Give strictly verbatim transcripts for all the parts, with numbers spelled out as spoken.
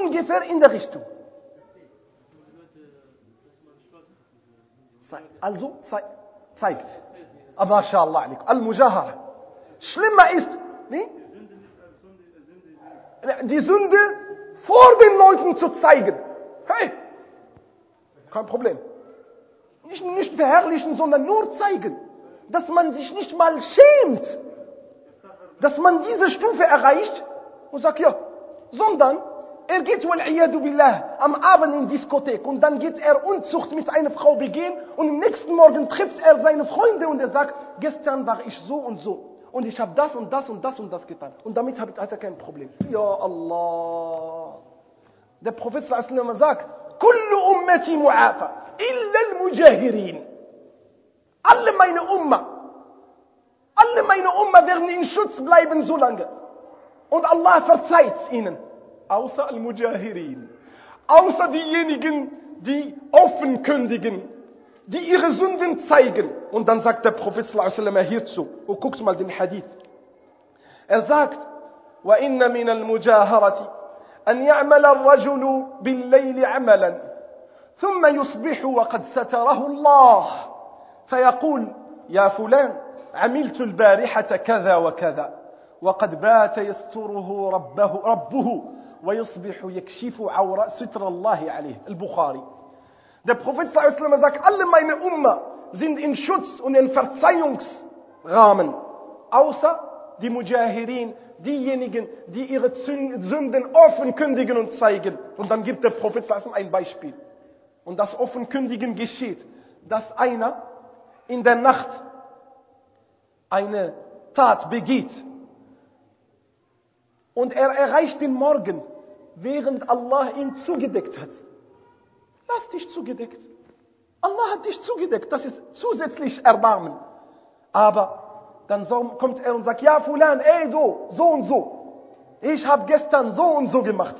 ungefähr in der Richtung. Also, zeigt. Aber MashaAllah, Al-Mujahara. Schlimmer ist, wie? Die Sünde vor den Leuten zu zeigen. Hey, kein Problem. Nicht, nicht verherrlichen, sondern nur zeigen. Dass man sich nicht mal schämt. Dass man diese Stufe erreicht und sagt, ja, sondern er geht wal-iyadu billah am Abend in Diskothek und dann geht er Unzucht mit einer Frau begehen und am nächsten Morgen trifft er seine Freunde und er sagt, gestern war ich so und so und ich habe das und das und das und das getan und damit hat er kein Problem. Ja Allah. Der Prophet sallallahu alaihi wasallam sagt, kullu ummati mu'afa illa al-mujahirin. Alle meine Umma, alle meine Umma werden in Schutz bleiben so lange und Allah verzeiht ihnen. Außer Al-Mujahirin. Außer diejenigen, die offen kündigen, die ihre Sünden zeigen. Und dann sagt der Prophet sallallahu alaihi wasallam hierzu, und guckt mal den Hadith. Er sagt, وَإِنَّ مِنَ الْمُجَاهَرَةِ أَنْ يَعْمَلَ الرَّجُلُ بِاللَّيْلِ عَمَلًا ثُمَّ يُصْبِحُ وَقَدْ سَتَرَهُ اللَّهُ فيقول يا فلان عملت البارحة كذا وكذا وقد بات يستره ربه, ربه ويصبح يكشف عورة ستر الله عليه. Al-Bukhari. Der Prophet sallallahu alaihi wasallam sagt, alle meine Umma sind in Schutz und in Verzeihungsrahmen, außer die Mujahirin, diejenigen, die ihre Sünden offen kündigen und zeigen. Und dann gibt der Prophet sallallahu alaihi wasallam ein Beispiel. Und das Offenkündigen geschieht, dass einer in der Nacht eine Tat begeht und er erreicht den Morgen, während Allah ihn zugedeckt hat. Lass dich zugedeckt. Allah hat dich zugedeckt. Das ist zusätzlich Erbarmen. Aber dann kommt er und sagt, ja Fulan, ey so, so und so. Ich habe gestern so und so gemacht.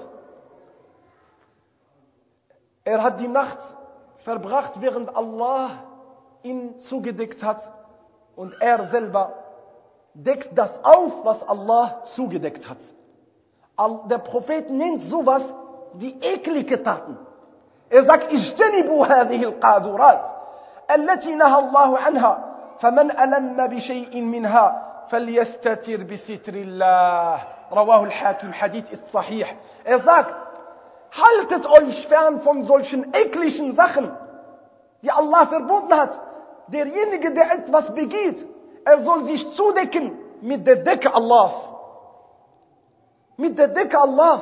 Er hat die Nacht verbracht, während Allah ihn zugedeckt hat. Und er selber deckt das auf, was Allah zugedeckt hat. Der Prophet nennt sowas die eklige Taten. Er sagt, اجتنبوا هذه القاذورات التي نهى الله عنها فمن ألم بشيء منها فليستتر بستر الله. رواه الحاكم, Hadith ist sahih. Er sagt, haltet euch fern von solchen ekligen Sachen, die Allah verboten hat. Derjenige, der etwas begeht, er soll sich zudecken mit der Decke Allahs. Mit der Decke Allahs.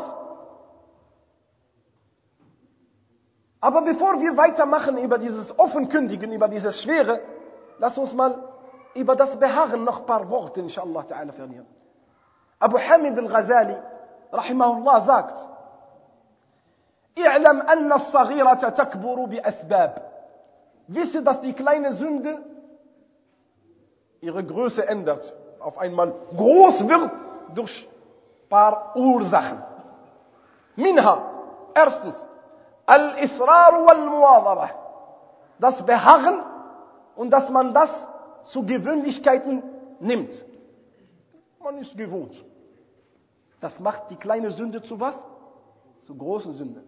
Aber bevor wir weitermachen über dieses Offenkündigen, über dieses Schwere, lass uns mal über das Beharren noch ein paar Worte, inshallah ta'ala, verlieren. Abu Hamid al-Ghazali, rahimahullah, sagt, اعلم أن الصغيرة تكبر بأسباب. Wisse, dass die kleine Sünde ihre Größe ändert, auf einmal groß wird durch ein paar Ursachen. Minha, erstens, Al-Israr wal-Muwadhaba, das Beharren und dass man das zu Gewöhnlichkeiten nimmt. Man ist gewohnt. Das macht die kleine Sünde zu was? Zu großen Sünde.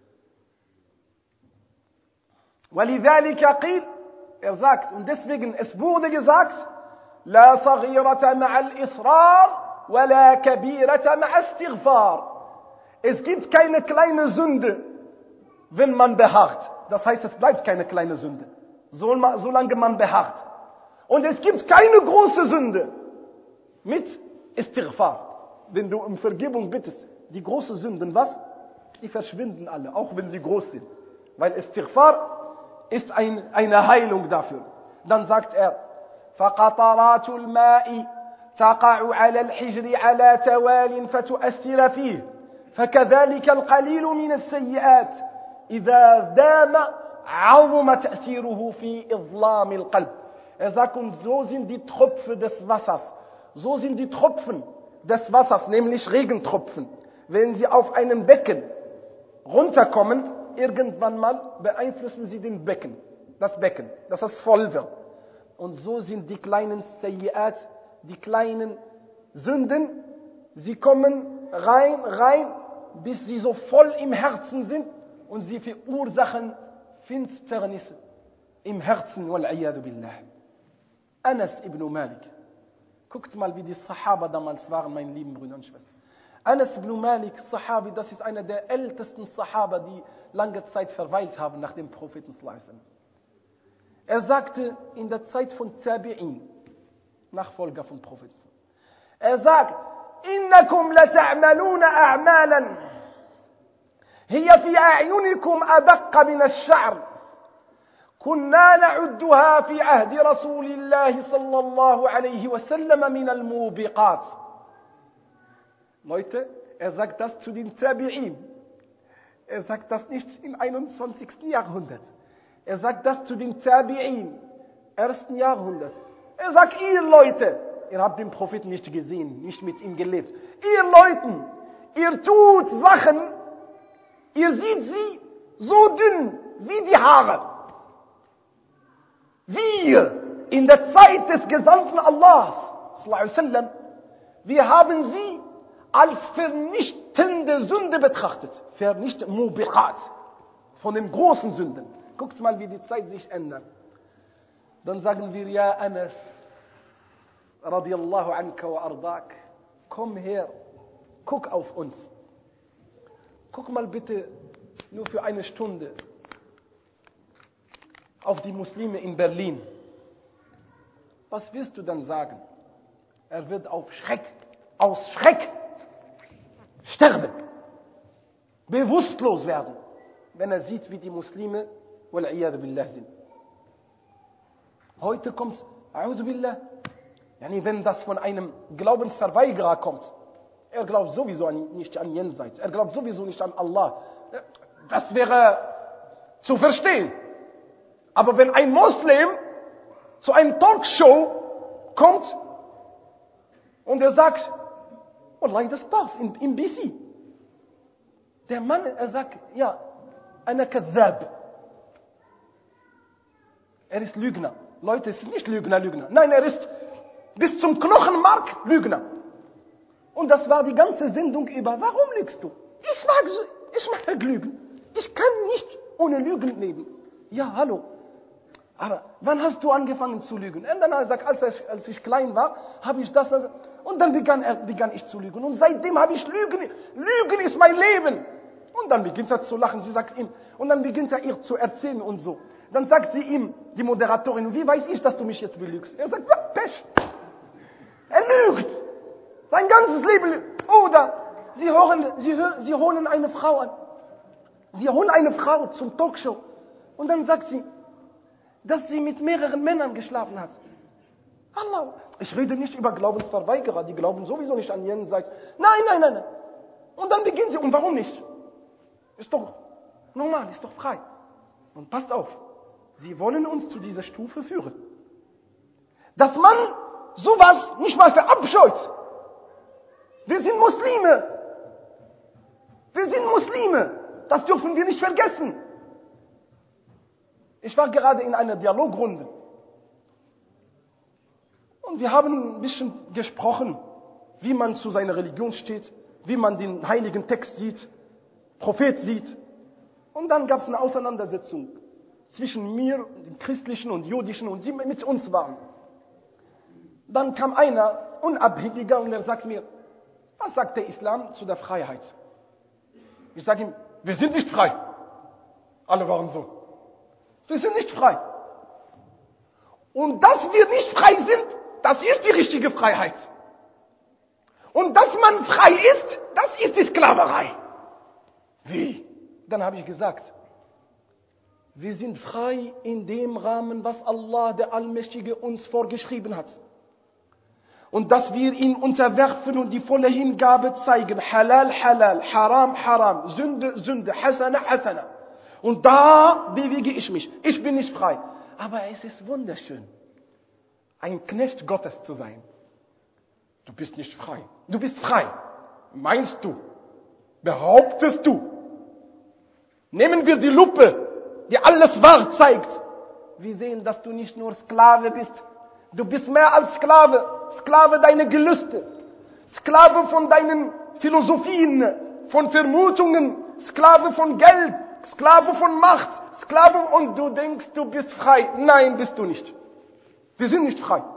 وَلِذَلِكَ قِيلَ, er sagt, und deswegen, es wurde gesagt, لَا صَغِيرَةَ مَعَ الْإِصْرَارِ وَلَا كَبِيرَةَ مَعَ اسْتِغْفَارِ. Es gibt keine kleine Sünde, wenn man beharrt. Das heißt, es bleibt keine kleine Sünde, solange man beharrt. Und es gibt keine große Sünde mit Istighfar. Wenn du um Vergebung bittest, die großen Sünden, was? Die verschwinden alle, auch wenn sie groß sind. Weil Istighfar ist ein, eine Heilung dafür. Dann sagt er, فَقَطَرَاتُ الْمَاءِ تَقَعُ عَلَى الْحِجْرِ عَلَى تَوَالٍ فَتُؤَثِّرَ فِيهِ فَكَذَلِكَ الْقَلِيلُ مِنَ السَّيِّئَاتِ إِذَا دَامَ عَظُمَ تَأْثِيرُهُ فِي إِظْلَامِ الْقَلْبِ. Er sagt, und so sind die Tropfen des Wassers, so sind die Tropfen des Wassers, nämlich Regentropfen, wenn sie auf einem Becken runterkommen, irgendwann mal beeinflussen sie den Becken, das Becken, dass es voll wird. Und so sind die kleinen Sayyi'at, die kleinen Sünden, sie kommen rein, rein, bis sie so voll im Herzen sind und sie verursachen Finsternisse im Herzen. Wal-'iyadu billah. Anas ibn Malik. Guckt mal, wie die Sahaba damals waren, meine lieben Brüder und Schwestern. Anas ibn Malik, Sahabi, das ist einer der ältesten Sahaba, die lange Zeit verweilt haben nach dem Propheten sallallahu alaihi wasallam. Er sagte in der Zeit von Tabi'in, Nachfolger vom Propheten, er sagt, innakum lata'maluna a'malan hiya fi a'yunikum adaqqa min ash-sha'r kunna na'udduha fi ahdi Rasulillahi sallallahu alaihi wasallam min al-mubiqat. Leute, er sagt das zu den Tabi'in. Er sagt das nicht im einundzwanzigsten Jahrhundert. Er sagt das zu den Tabi'in, ersten Jahrhundert. Er sagt, ihr Leute, ihr habt den Propheten nicht gesehen, nicht mit ihm gelebt. Ihr Leuten, ihr tut Sachen, ihr seht sie so dünn wie die Haare. Wir, in der Zeit des Gesandten Allahs, sallallahu alaihi wasallam, wir haben sie als vernichtende Sünde betrachtet. Vernichtende Mubiqat. Von den großen Sünden. Guckt mal, wie die Zeit sich ändert. Dann sagen wir, ja Anas, radiyallahu anka wa ardak, komm her, guck auf uns. Guck mal bitte nur für eine Stunde auf die Muslime in Berlin. Was wirst du dann sagen? Er wird auf Schreck, aus Schreck sterben, bewusstlos werden, wenn er sieht, wie die Muslime wal-'iyadu billah sind. Heute kommt, a'udhu billah, yani wenn das von einem Glaubensverweigerer kommt, er glaubt sowieso nicht an Jenseits, er glaubt sowieso nicht an Allah, das wäre zu verstehen. Aber wenn ein Moslem zu einer Talkshow kommt und er sagt, Wallahi, das passt, im, im B C. Der Mann, er sagt, ja, einer Kadhab. Er ist Lügner. Leute, es ist nicht Lügner, Lügner. Nein, er ist bis zum Knochenmark Lügner. Und das war die ganze Sendung über, warum lügst du? Ich mag, ich mag Lügen. Ich kann nicht ohne Lügen leben. Ja, hallo. Aber wann hast du angefangen zu lügen? Und dann hat er gesagt, als ich, als ich klein war, habe ich das, das. Und dann begann, er, begann ich zu lügen. Und seitdem habe ich Lügen. Lügen ist mein Leben. Und dann beginnt er zu lachen. Sie sagt ihm, und dann beginnt er ihr zu erzählen und so. Dann sagt sie ihm, die Moderatorin, wie weiß ich, dass du mich jetzt belügst? Er sagt, ja, Pech. Er lügt. Sein ganzes Leben. Oder sie, hören, sie, hör, sie holen eine Frau an. Sie holen eine Frau zum Talkshow. Und dann sagt sie, dass sie mit mehreren Männern geschlafen hat. Allah. Ich rede nicht über Glaubensverweigerer, die glauben sowieso nicht an Jenseits. Nein, nein, nein, nein. Und dann beginnt sie, und warum nicht? Ist doch normal, ist doch frei. Und passt auf, sie wollen uns zu dieser Stufe führen. Dass man sowas nicht mal verabscheut. Wir sind Muslime. Wir sind Muslime. Das dürfen wir nicht vergessen. Ich war gerade in einer Dialogrunde. Und wir haben ein bisschen gesprochen, wie man zu seiner Religion steht, wie man den heiligen Text sieht, Prophet sieht. Und dann gab es eine Auseinandersetzung zwischen mir, den Christlichen und Jüdischen, und die mit uns waren. Dann kam einer, Unabhängiger, und er sagt mir, was sagt der Islam zu der Freiheit? Ich sage ihm, wir sind nicht frei. Alle waren so. Wir sind nicht frei. Und dass wir nicht frei sind, das ist die richtige Freiheit. Und dass man frei ist, das ist die Sklaverei. Wie? Dann habe ich gesagt, wir sind frei in dem Rahmen, was Allah, der Allmächtige, uns vorgeschrieben hat. Und dass wir ihn unterwerfen und die volle Hingabe zeigen. Halal, halal, haram, haram, Sünde, Sünde, Hasana, Hasana. Und da bewege ich mich. Ich bin nicht frei. Aber es ist wunderschön, ein Knecht Gottes zu sein. Du bist nicht frei. Du bist frei. Meinst du? Behauptest du? Nehmen wir die Lupe, die alles wahr zeigt. Wir sehen, dass du nicht nur Sklave bist. Du bist mehr als Sklave. Sklave deiner Gelüste. Sklave von deinen Philosophien, von Vermutungen, Sklave von Geld, Sklave von Macht, Sklave, und du denkst, du bist frei. Nein, bist du nicht. Wir sind nicht frei.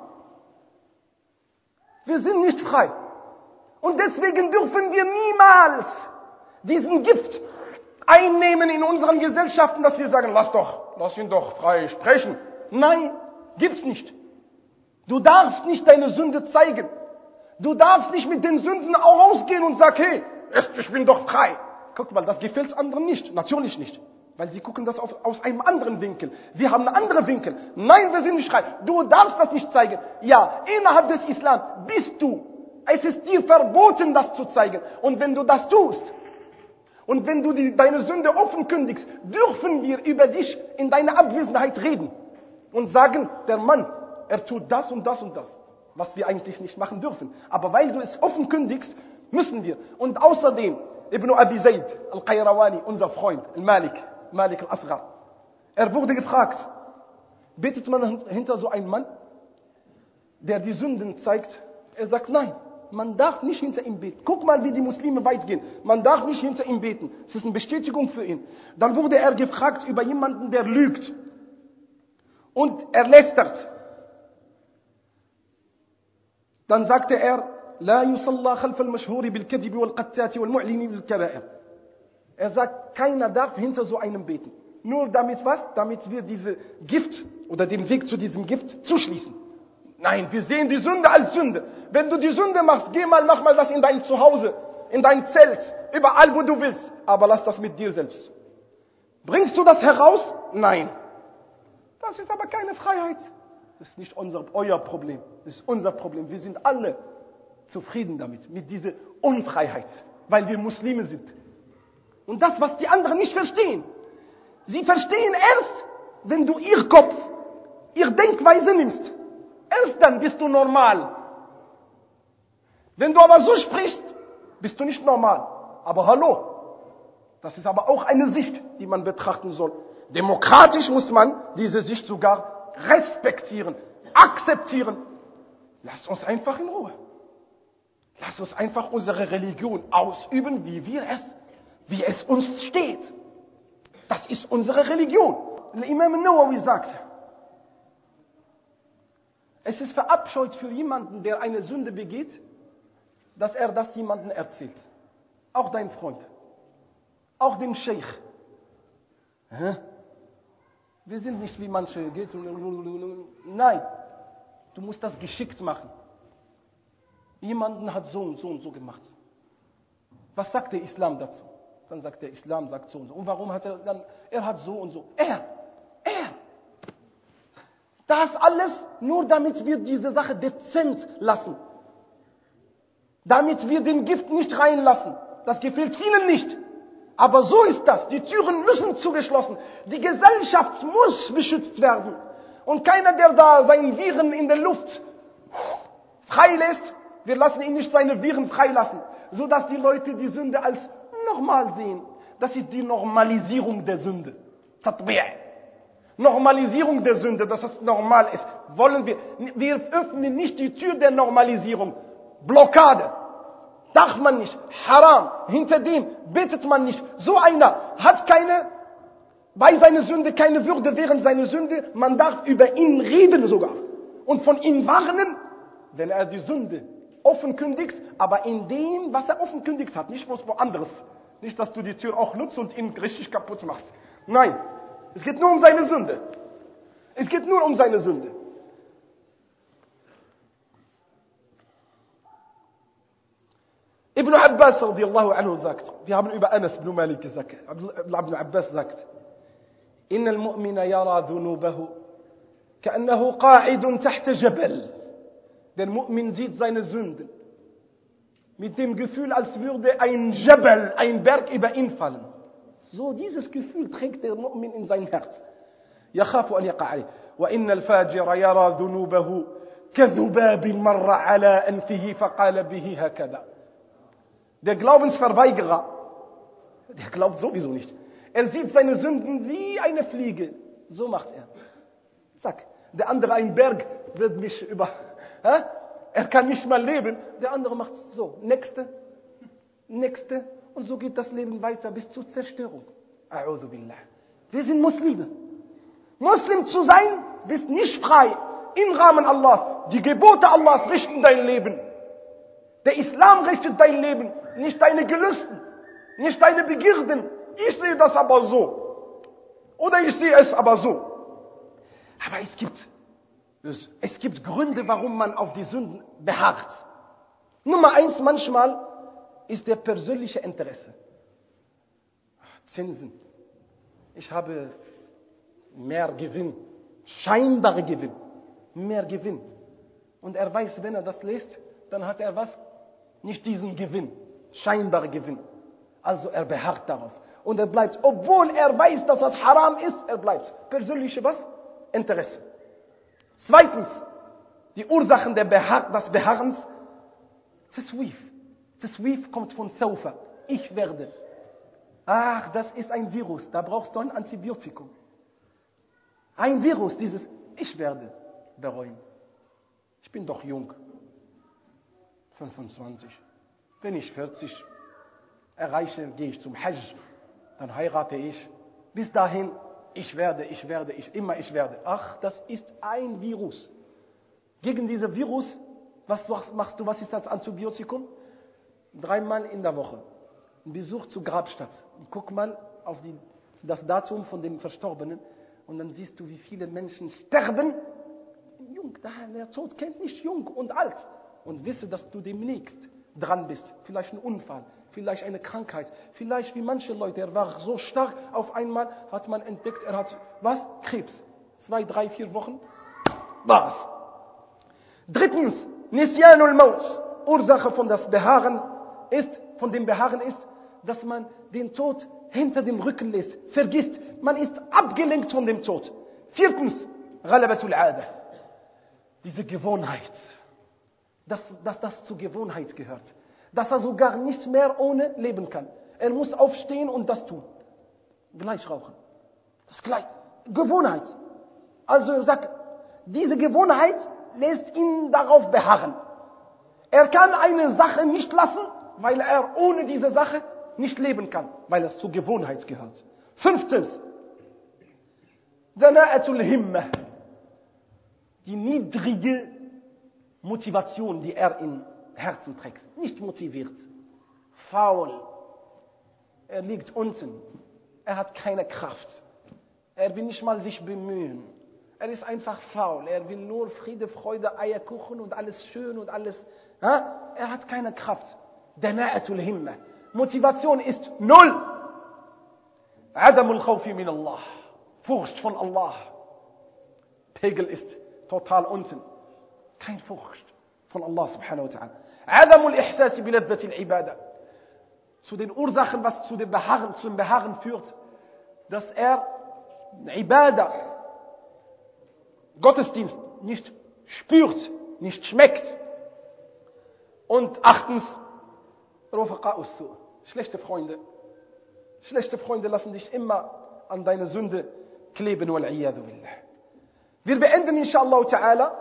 Wir sind nicht frei. Und deswegen dürfen wir niemals diesen Gift einnehmen in unseren Gesellschaften, dass wir sagen, lass doch, lass ihn doch frei sprechen. Nein, gibt's nicht. Du darfst nicht deine Sünde zeigen. Du darfst nicht mit den Sünden auch rausgehen und sagen, hey, ich bin doch frei. Guck mal, das gefällt anderen nicht. Natürlich nicht. Weil sie gucken das auf, aus einem anderen Winkel. Wir haben einen anderen Winkel. Nein, wir sind nicht frei. Du darfst das nicht zeigen. Ja, innerhalb des Islam bist du. Es ist dir verboten, das zu zeigen. Und wenn du das tust, und wenn du die, deine Sünde offen kündigst, dürfen wir über dich in deiner Abwesenheit reden. Und sagen, der Mann, er tut das und das und das. Was wir eigentlich nicht machen dürfen. Aber weil du es offen kündigst, müssen wir. Und außerdem, Ibn Abi Zayd al-Qayrawani, unser Freund, al-Malik, Malik al-Asghar, er wurde gefragt, betet man hinter so einen Mann, der die Sünden zeigt? Er sagt, nein, man darf nicht hinter ihm beten. Guck mal, wie die Muslime weit gehen. Man darf nicht hinter ihm beten. Es ist eine Bestätigung für ihn. Dann wurde er gefragt über jemanden, der lügt. Und er lästert. Dann sagte er, لا يصلى خلف المشهور بالكذب والقتات والمعلن بالكبائر. Er sagt, keiner darf hinter so einem beten. Nur damit was? Damit wir diese Gift oder den Weg zu diesem Gift zuschließen. Nein, wir sehen die Sünde als Sünde. Wenn du die Sünde machst, geh mal, mach mal das in dein Zuhause, in dein Zelt, überall wo du willst. Aber lass das mit dir selbst. Bringst du das heraus? Nein. Das ist aber keine Freiheit. Das ist nicht unser, euer Problem. Das ist unser Problem. Wir sind alle zufrieden damit, mit dieser Unfreiheit, weil wir Muslime sind. Und das, was die anderen nicht verstehen. Sie verstehen erst, wenn du ihr Kopf, ihre Denkweise nimmst. Erst dann bist du normal. Wenn du aber so sprichst, bist du nicht normal. Aber hallo, das ist aber auch eine Sicht, die man betrachten soll. Demokratisch muss man diese Sicht sogar respektieren, akzeptieren. Lass uns einfach in Ruhe. Lass uns einfach unsere Religion ausüben, wie wir es, wie es uns steht. Das ist unsere Religion. Der Imam Nawawi sagt, es ist verabscheut für jemanden, der eine Sünde begeht, dass er das jemandem erzählt. Auch dein Freund. Auch dem Scheich. Hä? Wir sind nicht wie manche. Nein, du musst das geschickt machen. Jemanden hat so und so und so gemacht. Was sagt der Islam dazu? Dann sagt der Islam, sagt so und so. Und warum hat er dann, er hat so und so. Er, er. Das alles nur damit wir diese Sache dezent lassen. Damit wir den Gift nicht reinlassen. Das gefällt vielen nicht. Aber so ist das. Die Türen müssen zugeschlossen. Die Gesellschaft muss beschützt werden. Und keiner, der da seine Viren in der Luft freilässt, wir lassen ihn nicht seine Viren freilassen. Sodass die Leute die Sünde als normal sehen. Das ist die Normalisierung der Sünde. Tatbi'. Normalisierung der Sünde, dass es normal ist. Wollen wir. Wir öffnen nicht die Tür der Normalisierung. Blockade. Darf man nicht. Haram. Hinter dem betet man nicht. So einer hat keine, bei seiner Sünde keine Würde während seiner Sünde. Man darf über ihn reden sogar. Und von ihm warnen, wenn er die Sünde offen kündigt, aber in dem, was er offen kündigt hat, nicht was woanders. Nicht, dass du die Tür auch nutzt und ihn richtig kaputt machst. Nein, es geht nur um seine Sünde. Es geht nur um seine Sünde. Ibn Abbas radiallahu anhu sagt, wir haben über Anas ibn Malik gesagt, Ibn Abbas sagt, إن المؤمن يرى ذنوبه كأنه قاعد تحت جبل. Der Mu'min sieht seine Sünden mit dem Gefühl, als würde ein Jabal, ein Berg über ihn fallen. So dieses Gefühl trägt der Mu'min in sein Herz. يخاف أن يقع عليه وإن الفاجر يرى ذنوبه كذباب مر على أنفه فقال به هكذا. Der Glaubensverweigerer, der glaubt sowieso nicht. Er sieht seine Sünden wie eine Fliege. So macht er. Zack. Der andere, ein Berg, wird mich über... Hä? Er kann nicht mal leben. Der andere macht so. Nächste. Nächste. Und so geht das Leben weiter bis zur Zerstörung. A'udhu billah. Wir sind Muslime. Muslim zu sein, bist nicht frei. Im Rahmen Allahs. Die Gebote Allahs richten dein Leben. Der Islam richtet dein Leben. Nicht deine Gelüsten. Nicht deine Begierden. Ich sehe das aber so. Oder ich sehe es aber so. Aber es gibt, es gibt Gründe, warum man auf die Sünden beharrt. Nummer eins manchmal ist der persönliche Interesse. Zinsen. Ich habe mehr Gewinn. Scheinbare Gewinn. Mehr Gewinn. Und er weiß, wenn er das liest, dann hat er was? Nicht diesen Gewinn. Scheinbare Gewinn. Also er beharrt darauf. Und er bleibt, obwohl er weiß, dass das haram ist, er bleibt. Persönliche was? Interesse. Zweitens, die Ursachen der Beharr, des Beharrens. Taswif. Taswif kommt von Saufa. Ich werde. Ach, das ist ein Virus. Da brauchst du ein Antibiotikum. Ein Virus, dieses Ich werde bereuen. Ich bin doch jung. fünfundzwanzig. Wenn ich vierzig erreiche, gehe ich zum Hajj. Dann heirate ich. Bis dahin, ich werde, ich werde, ich immer ich werde. Ach, das ist ein Virus. Gegen dieses Virus, was machst du, was ist das Antibiotikum? Dreimal in der Woche. Ein Besuch zur Grabstadt. Und guck mal auf die, das Datum von dem Verstorbenen und dann siehst du, wie viele Menschen sterben. Jung, der Tod kennt nicht jung und alt. Und wisse, dass du demnächst dran bist. Vielleicht ein Unfall, vielleicht eine Krankheit, vielleicht wie manche Leute, er war so stark, auf einmal hat man entdeckt, er hat, was? Krebs. Zwei, drei, vier Wochen, war's. Drittens, Nisyanul Maut. Ursache von das Beharren ist, von dem Beharren ist, dass man den Tod hinter dem Rücken lässt, vergisst. Man ist abgelenkt von dem Tod. Viertens, Ghalabatul Aada. Diese Gewohnheit. Dass, dass das zur Gewohnheit gehört. Dass er sogar nicht mehr ohne leben kann. Er muss aufstehen und das tun. Gleich rauchen. Das ist gleich. Gewohnheit. Also er sagt, diese Gewohnheit lässt ihn darauf beharren. Er kann eine Sache nicht lassen, weil er ohne diese Sache nicht leben kann. Weil es zur Gewohnheit gehört. Fünftens. Dana'atul Himmah. Die niedrige Motivation, die er im Herzen trägt. Nicht motiviert. Faul. Er liegt unten. Er hat keine Kraft. Er will nicht mal sich bemühen. Er ist einfach faul. Er will nur Friede, Freude, Eierkuchen und alles schön und alles. Ha? Er hat keine Kraft. Dana'atul Himmah. Motivation ist null. Adamul Khawfi min Allah. Furcht von Allah. Pegel ist total unten. Kein Furcht von Allah subhanahu wa ta'ala. Adamul Ihsasi biladati al-Ibada. Zu den Ursachen, was zu dem Beharren, zum Beharren führt, dass er Ibada, Gottesdienst nicht spürt, nicht schmeckt. Und achtens, Rufaqa'us Su'. Schlechte Freunde. Schlechte Freunde lassen dich immer an deine Sünde kleben. Wal'iyadu billah. Wir beenden inshallah ta'ala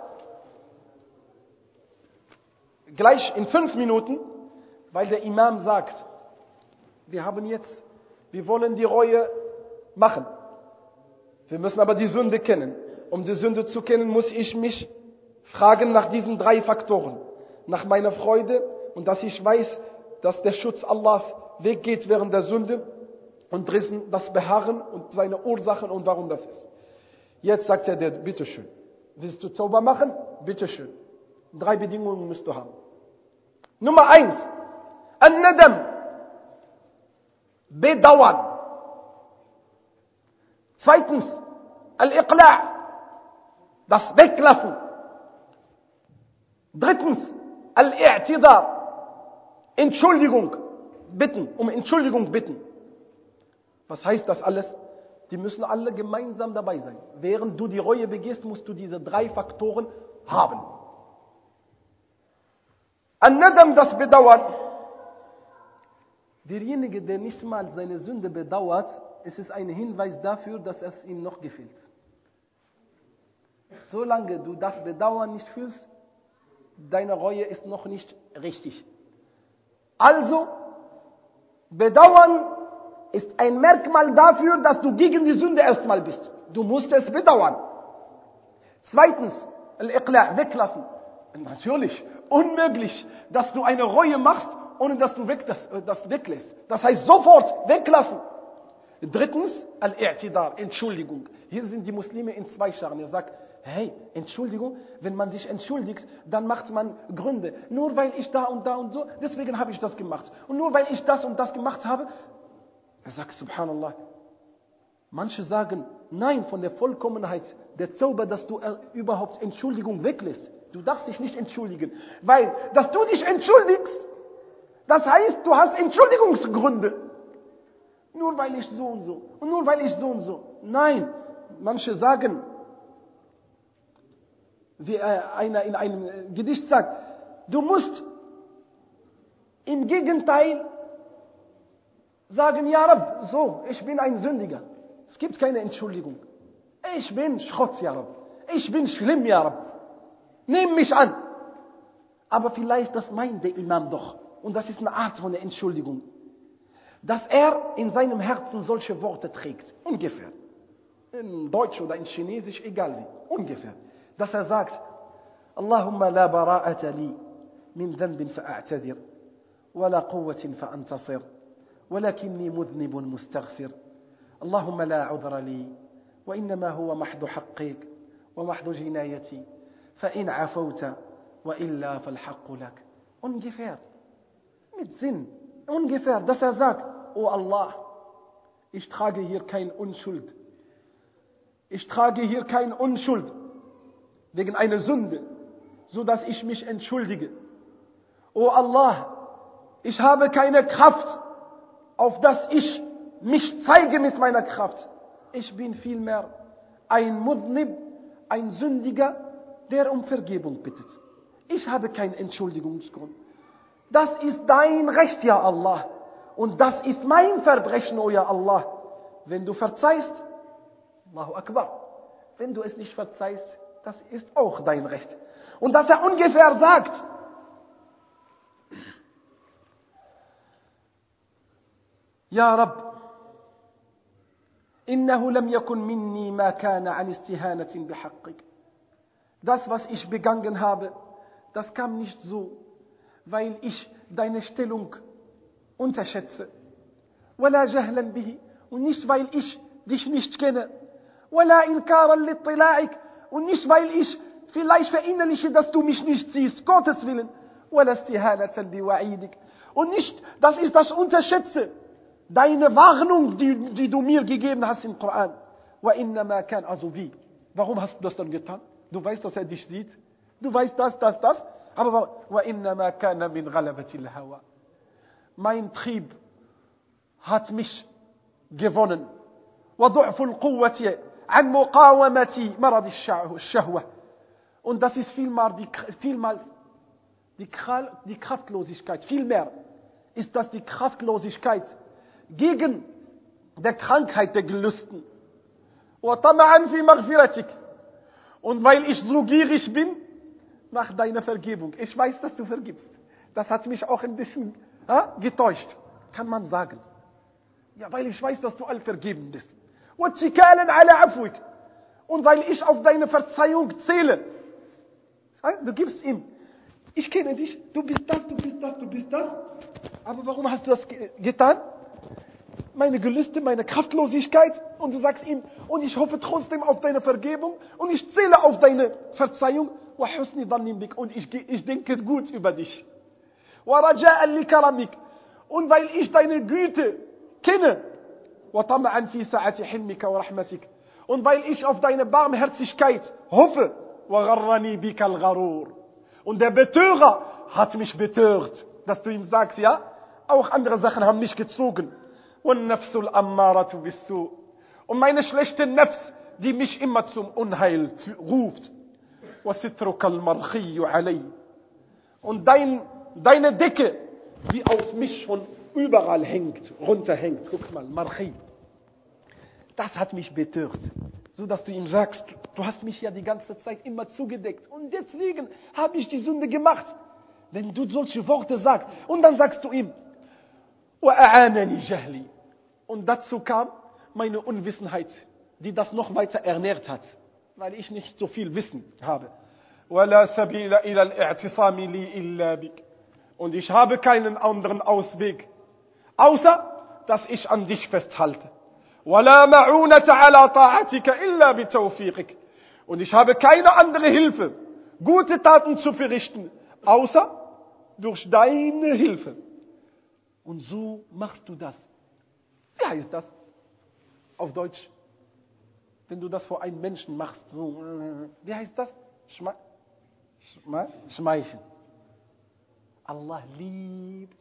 gleich in fünf Minuten, weil der Imam sagt, wir haben jetzt, wir wollen die Reue machen. Wir müssen aber die Sünde kennen. Um die Sünde zu kennen, muss ich mich fragen nach diesen drei Faktoren. Nach meiner Freude und dass ich weiß, dass der Schutz Allahs weggeht während der Sünde. Und drittens das Beharren und seine Ursachen und warum das ist. Jetzt sagt er dir, bitteschön. Willst du Tauba machen? Bitteschön. Drei Bedingungen musst du haben. Nummer eins. An-Nadam. Bedauern. Zweitens. Al-Iqla'. Das Weglassen. Drittens. Al-I'tidar. Entschuldigung bitten. Um Entschuldigung bitten. Was heißt das alles? Die müssen alle gemeinsam dabei sein. Während du die Reue begehst, musst du diese drei Faktoren haben. An-Nadam, das Bedauern. Derjenige, der nicht mal seine Sünde bedauert, ist es ein Hinweis dafür, dass es ihm noch gefällt. Solange du das Bedauern nicht fühlst, deine Reue ist noch nicht richtig. Also, Bedauern ist ein Merkmal dafür, dass du gegen die Sünde erstmal bist. Du musst es bedauern. Zweitens, Al-Iqla', weglassen. Natürlich, unmöglich, dass du eine Reue machst, ohne dass du weg, das, das weglässt. Das heißt sofort weglassen. Drittens, Al-I'tidar, Entschuldigung. Hier sind die Muslime in zwei Scharen. Er sagt, hey, Entschuldigung, wenn man sich entschuldigt, dann macht man Gründe. Nur weil ich da und da und so, deswegen habe ich das gemacht. Und nur weil ich das und das gemacht habe. Er sagt, Subhanallah, manche sagen, nein, von der Vollkommenheit der Zauber, dass du überhaupt Entschuldigung weglässt. Du darfst dich nicht entschuldigen. Weil, dass du dich entschuldigst, das heißt, du hast Entschuldigungsgründe. Nur weil ich so und so. Und nur weil ich so und so. Nein, manche sagen, wie einer in einem Gedicht sagt, du musst im Gegenteil sagen, ja Rab, so, ich bin ein Sündiger. Es gibt keine Entschuldigung. Ich bin Schrott, ja Rab. Ich bin schlimm, ja Rab. Nimm mich an. Aber vielleicht, das meint der Imam doch. Und das ist eine Art von der Entschuldigung. Dass er in seinem Herzen solche Worte trägt. Ungefähr. In Deutsch oder in Chinesisch, egal wie. Ungefähr. Dass er sagt, Allahumma la bara'ata li min dhanbin fa'a'tadir wa la quwwatin fa'antasir ولكني مذنب مستغفر اللهم لا عذر لي وإنما هو محض حقك ومحض جنايتي فإن عفوت وإلا فالحق لك. Ungefähr. Mit Sinn. Ungefähr, dass er sagt, oh Allah, ich trage hier keine Unschuld. Ich trage hier keine Unschuld wegen einer Sünde, so dass ich mich entschuldige. Oh Allah, ich habe keine Kraft, auf dass ich mich zeige mit meiner Kraft. Ich bin vielmehr ein Mudnib, ein Sündiger, der um Vergebung bittet. Ich habe keinen Entschuldigungsgrund. Das ist dein Recht, ja Allah. Und das ist mein Verbrechen, oh ja Allah. Wenn du verzeihst, Allahu Akbar. Wenn du es nicht verzeihst, das ist auch dein Recht. Und dass er ungefähr sagt, Ja Rab, innahu lam yakun minni ma kana an istihanatin bihaqqik. Das, was ich begangen habe, das kam nicht so, weil ich deine Stellung unterschätze. Wala jahlan bihi. Und nicht, weil ich dich nicht kenne. Wala inkaran littila'ik. Und nicht, weil ich vielleicht verinnerliche, dass du mich nicht siehst. Gottes Willen. Wala istihanatan biwa'idik. Und nicht, dass ich das unterschätze. Deine Warnung, die, die du mir gegeben hast im Koran. Wa innama kan, also wie? Warum hast du das dann getan? Du weißt, dass er dich sieht. Du weißt das, das, das. Aber wa innama kana min ghalabatil hawa. Mein Trieb hat mich gewonnen. Wa du'ful quwwati an muqawamati marad ash-shahwa. Und das ist vielmal die, vielmal die, die Kraftlosigkeit. Vielmehr ist das die Kraftlosigkeit gegen der Krankheit der Gelüsten. Und weil ich so gierig bin nach deiner Vergebung. Ich weiß, dass du vergibst. Das hat mich auch ein bisschen ha, getäuscht, kann man sagen. Ja, weil ich weiß, dass du allvergeben bist. Und weil ich auf deine Verzeihung zähle. Du gibst ihm. Ich kenne dich, du bist das, du bist das, du bist das. Aber warum hast du das getan? Meine Gelüste, meine Kraftlosigkeit. Und du sagst ihm, und ich hoffe trotzdem auf deine Vergebung. Und ich zähle auf deine Verzeihung. Und ich, ich denke gut über dich. Und weil ich deine Güte kenne. Und weil ich auf deine Barmherzigkeit hoffe. Und der Betörer hat mich betört. Dass du ihm sagst, ja, auch andere Sachen haben mich gezogen. Und meine schlechte Nafs, die mich immer zum Unheil ruft. Und dein, deine Decke, die auf mich von überall hängt, runterhängt. Guck mal, Marchi. Das hat mich betört. So dass du ihm sagst, du hast mich ja die ganze Zeit immer zugedeckt. Und deswegen habe ich die Sünde gemacht. Wenn du solche Worte sagst und dann sagst du ihm, وأعانني جهلي. Und dazu kam meine Unwissenheit, die das noch weiter ernährt hat, weil ich nicht so viel Wissen habe. ولا سبيل إلى الاعتصام لي إلا بك. Und ich habe keinen anderen Ausweg, außer dass ich an dich festhalte. ولا معونة على طاعتك إلا بتوفيقك. Und ich habe keine andere Hilfe, gute Taten zu verrichten, außer durch deine Hilfe. Und so machst du das. Wie heißt das auf Deutsch? Wenn du das vor einem Menschen machst, so, wie heißt das? Schme Schme Schmeicheln. Allah liebt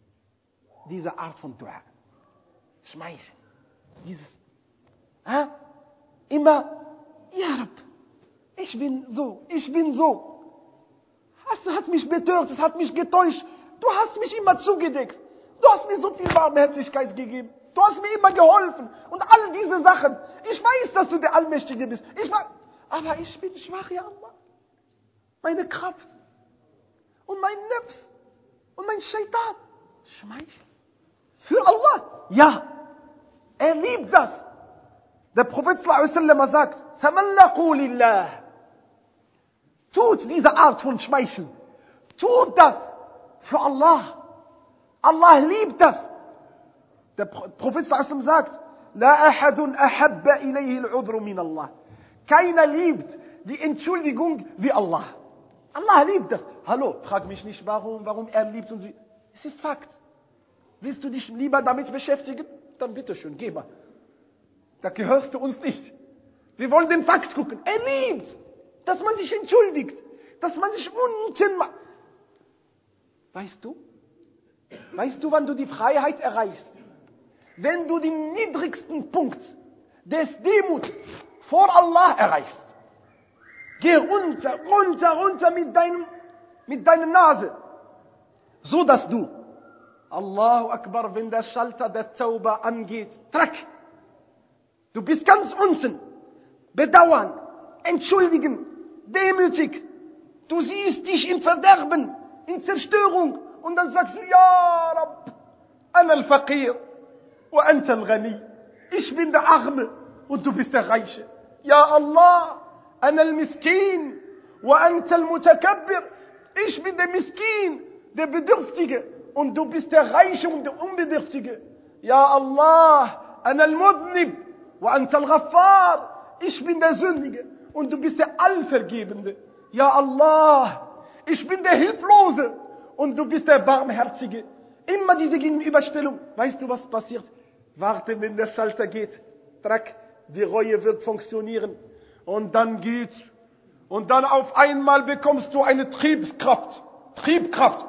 diese Art von Dua. Schmeicheln. Dieses, ha? Immer, ja Rab, ich bin so, ich bin so. Es hat mich betört, es hat mich getäuscht. Du hast mich immer zugedeckt. Du hast mir so viel Barmherzigkeit gegeben. Du hast mir immer geholfen. Und all diese Sachen. Ich weiß, dass du der Allmächtige bist. Ich weiß, aber ich bin schwach, ja Allah. Meine Kraft und mein Nefs und mein Shaitan. Schmeichel. Für Allah. Ja. Er liebt das. Der Prophet sallallahu alaihi wasallam sagt, Tamallaqu lillah. Tut diese Art von Schmeicheln. Tut das für Allah. Allah liebt das. Der Prophet sallallahu alaihi wasallam sagt, La ahadun ahabba ilayhi al-udhru min Allah. Keiner liebt die Entschuldigung wie Allah. Allah liebt das. Hallo, frag mich nicht, warum, warum er liebt und sie. Es ist Fakt. Willst du dich lieber damit beschäftigen? Dann bitteschön, geh mal. Da gehörst du uns nicht. Wir wollen den Fakt gucken. Er liebt, dass man sich entschuldigt, dass man sich unten macht. Weißt du? Weißt du, wann du die Freiheit erreichst? Wenn du den niedrigsten Punkt des Demuts vor Allah erreichst. Geh runter, runter, runter mit deinem, mit deiner Nase. So dass du, Allahu Akbar, wenn der Schalter der Tauba angeht, track. Du bist ganz unten. Bedauern, entschuldigen, demütig. Du siehst dich im Verderben, in Zerstörung. Und dann sagst du, Ja Rabb, ana al-Faqir, wa anta al-Ghani. Ich bin der Arme und du bist der Reiche. Ja Allah, ana al-Miskin, wa anta al-Mutakabbir. Ich bin der Miskin, der Bedürftige und du bist der Reiche und der Unbedürftige. Ja Allah, ana al-Mudhnib, wa anta al-Ghaffar. Ich bin der Sündige und du bist der Allvergebende. Ja Allah, ich bin der Hilflose und du bist der Barmherzige. Immer diese Gegenüberstellung. Weißt du, was passiert? Warte, wenn der Schalter geht. Track, die Reue wird funktionieren. Und dann geht's. Und dann auf einmal bekommst du eine Triebskraft. Triebkraft.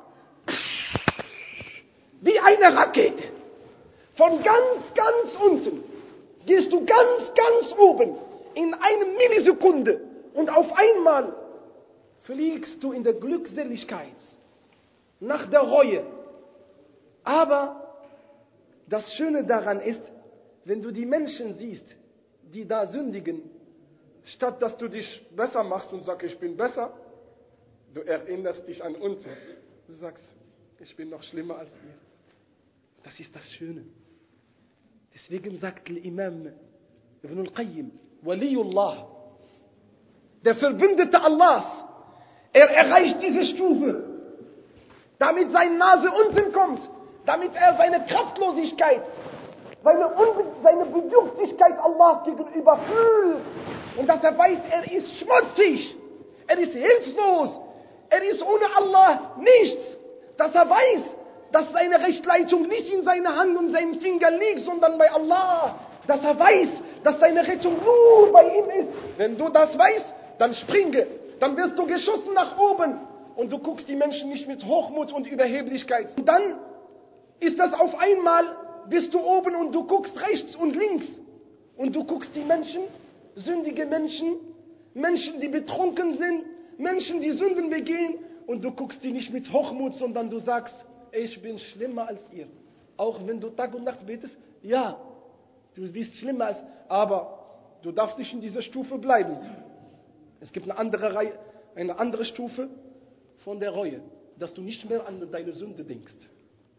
Wie eine Rakete. Von ganz, ganz unten gehst du ganz, ganz oben. In einer Millisekunde. Und auf einmal fliegst du in der Glückseligkeit. Nach der Reue. Aber das Schöne daran ist, wenn du die Menschen siehst, die da sündigen, statt dass du dich besser machst und sagst, ich bin besser, du erinnerst dich an uns. Du sagst, ich bin noch schlimmer als ihr. Das ist das Schöne. Deswegen sagt der Imam Ibn al-Qayyim, Waliyullah, der Verbündete Allahs, er erreicht diese Stufe, damit seine Nase unten kommt, damit er seine Kraftlosigkeit, seine, Unbe- seine Bedürftigkeit Allahs gegenüber fühlt. Und dass er weiß, er ist schmutzig, er ist hilflos, er ist ohne Allah nichts. Dass er weiß, dass seine Rechtleitung nicht in seiner Hand und seinem Finger liegt, sondern bei Allah. Dass er weiß, dass seine Rettung nur bei ihm ist. Wenn du das weißt, dann springe, dann wirst du geschossen nach oben. Und du guckst die Menschen nicht mit Hochmut und Überheblichkeit. Und dann ist das auf einmal, bist du oben und du guckst rechts und links. Und du guckst die Menschen, sündige Menschen, Menschen, die betrunken sind, Menschen, die Sünden begehen. Und du guckst sie nicht mit Hochmut, sondern du sagst, ich bin schlimmer als ihr. Auch wenn du Tag und Nacht betest, ja, du bist schlimmer als, aber du darfst nicht in dieser Stufe bleiben. Es gibt eine andere Reihe, eine andere Stufe von der Reue, dass du nicht mehr an deine Sünde denkst.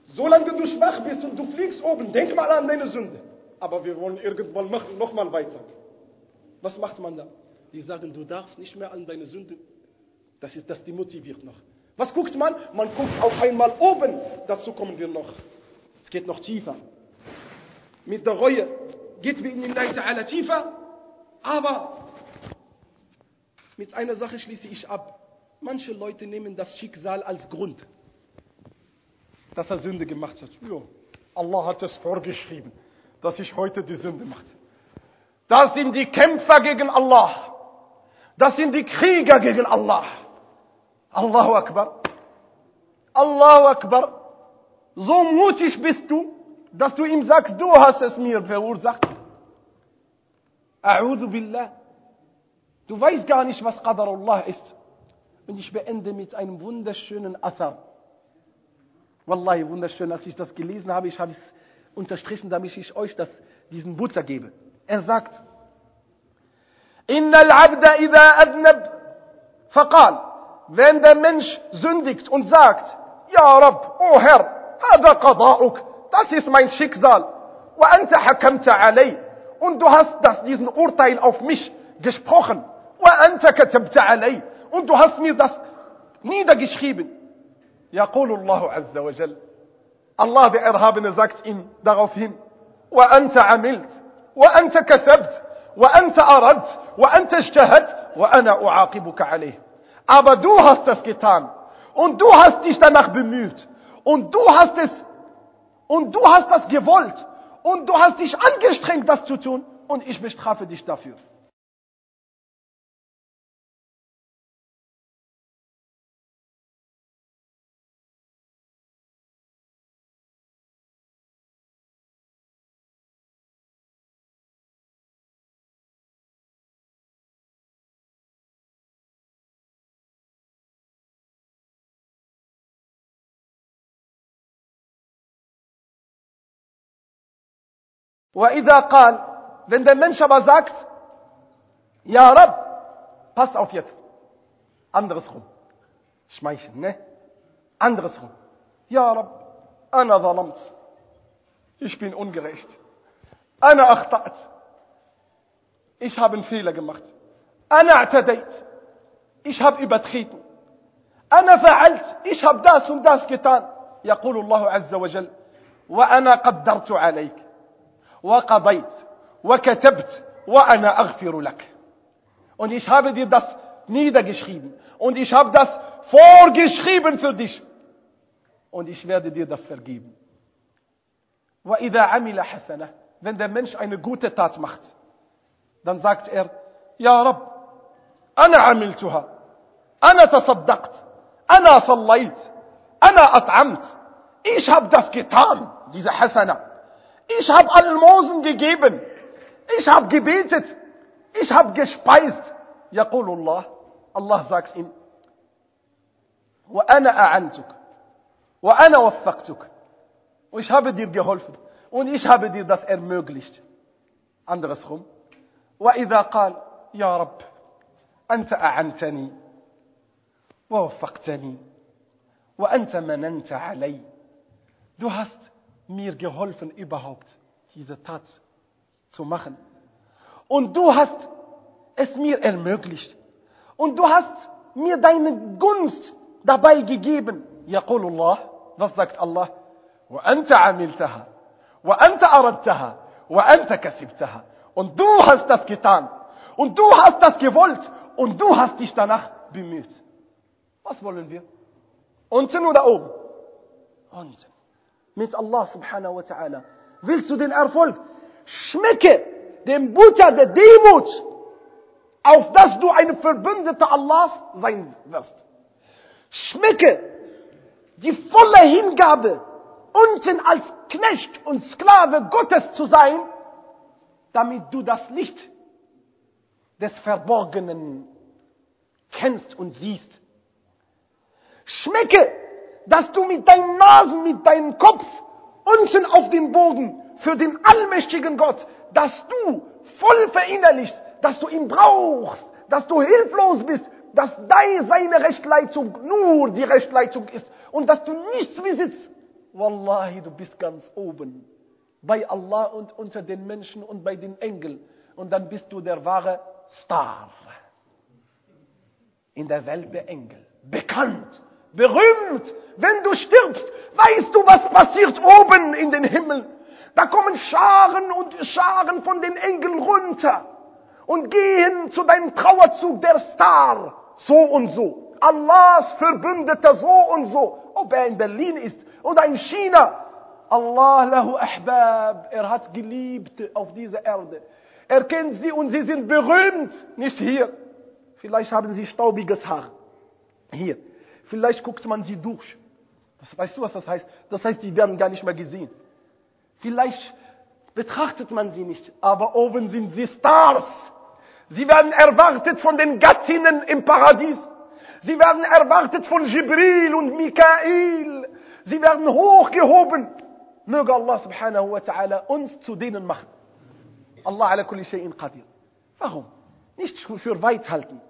Solange du schwach bist und du fliegst oben, denk mal an deine Sünde. Aber wir wollen irgendwann machen, noch mal weiter. Was macht man da? Die sagen, du darfst nicht mehr an deine Sünde. Das ist, das demotiviert noch. Was guckt man? Man guckt auf einmal oben. Dazu kommen wir noch. Es geht noch tiefer. Mit der Reue geht wir in den Ta'ala tiefer. Aber mit einer Sache schließe ich ab. Manche Leute nehmen das Schicksal als Grund, dass er Sünde gemacht hat. Ja, Allah hat es vorgeschrieben, dass ich heute die Sünde mache. Das sind die Kämpfer gegen Allah. Das sind die Krieger gegen Allah. Allahu Akbar. Allahu Akbar. So mutig bist du, dass du ihm sagst, du hast es mir verursacht. A'udhu billah. Du weißt gar nicht, was Qadarullah ist. Und ich beende mit einem wunderschönen Athar. Wallahi, wunderschön, als ich das gelesen habe, ich habe es unterstrichen, damit ich euch das, diesen Butter gebe. Er sagt, Inna al-abda idha adnab faqal, wenn der Mensch sündigt und sagt, Ja Rabb, oh Herr, hada qada'uk, das ist mein Schicksal, wa anta hakamta alay, und du hast das, diesen Urteil auf mich gesprochen, wa anta katabta alay, und du hast mir das niedergeschrieben. يقول الله عز وجل, Allah der Erhabene sagt ihm daraufhin, وأنت عملت وأنت كسبت وأنت أردت وأنت اجتهدت وأنا أعاقبك عليه. Aber du hast das getan und du hast dich danach bemüht und du hast es und du hast das gewollt und du hast dich angestrengt, das zu tun, und ich bestrafe dich dafür. وإذا قال, wenn der Mensch aber sagt, Ja Rabb, passt auf jetzt, anderes rum, schmeicheln, ne? Anderes rum. Ja Rabb, ana zalamt, ich bin ungerecht. Ana akhta't, ich habe einen Fehler gemacht. Ana a'tadayt, ich habe übertreten. Ana fa'alt, ich habe das und das getan. يقول الله عز وجل, وأنا قدرت عليك وقضيت وكتبت وأنا أغفر لك. Und ich habe dir das niedergeschrieben und ich habe das vorgeschrieben für dich und ich werde dir das vergeben. وإذا عمل حسنة, wenn der Mensch eine gute Tat macht, dann sagt er, Ja Rabb, أنا عملتها, أنا تصدقت, أنا صليت, أنا أطعمت. Ich habe das getan, diese Hasana. Ich habe Almosen gegeben. Ich habe gebetet. Ich habe gespeist. يقول الله, Allah sagt ihm, وأنا أعنتك وأنا وفقتك. Und ich habe dir geholfen und ich habe dir das ermöglicht. Anderes rum. وإذا قال, يا رب, أنت أعنتني ووفقتني وأنت مننت علي. Du hast mir geholfen, überhaupt diese Tat zu machen. Und du hast es mir ermöglicht. Und du hast mir deine Gunst dabei gegeben. يقول الله, was sagt Allah? وأنت عملتها وأنت أردتها وأنت كسبتها. Und du hast das getan. Und du hast das gewollt. Und du hast dich danach bemüht. Was wollen wir? Unten oder oben? Unten. Mit Allah subhanahu wa ta'ala. Willst du den Erfolg? Schmecke den Butter der Demut, auf dass du ein Verbündeter Allahs sein wirst. Schmecke die volle Hingabe, unten als Knecht und Sklave Gottes zu sein, damit du das Licht des Verborgenen kennst und siehst. Schmecke, dass du mit deinen Nasen, mit deinem Kopf unten auf dem Boden für den allmächtigen Gott, dass du voll verinnerlichst, dass du ihn brauchst, dass du hilflos bist, dass deine, seine Rechtleitung nur die Rechtleitung ist und dass du nichts besitzt Wallahi, du bist ganz oben. Bei Allah und unter den Menschen und bei den Engeln. Und dann bist du der wahre Star. In der Welt der Engel. Bekannt, berühmt. Wenn du stirbst, weißt du, was passiert oben in den Himmel. Da kommen Scharen und Scharen von den Engeln runter. Und gehen zu deinem Trauerzug, der Star. So und so. Allahs Verbündeter so und so. Ob er in Berlin ist oder in China. Allah lahu ahbab. Er hat geliebt auf dieser Erde. Er kennt sie und sie sind berühmt. Nicht hier. Vielleicht haben sie staubiges Haar. Hier. Vielleicht guckt man sie durch. Das, weißt du, was das heißt? Das heißt, die werden gar nicht mehr gesehen. Vielleicht betrachtet man sie nicht. Aber oben sind sie Stars. Sie werden erwartet von den Gattinnen im Paradies. Sie werden erwartet von Jibril und Mikael. Sie werden hochgehoben. Möge Allah subhanahu wa ta'ala uns zu denen machen. Allah ala kulli shay'in qadir. Warum? Nicht für weit halten.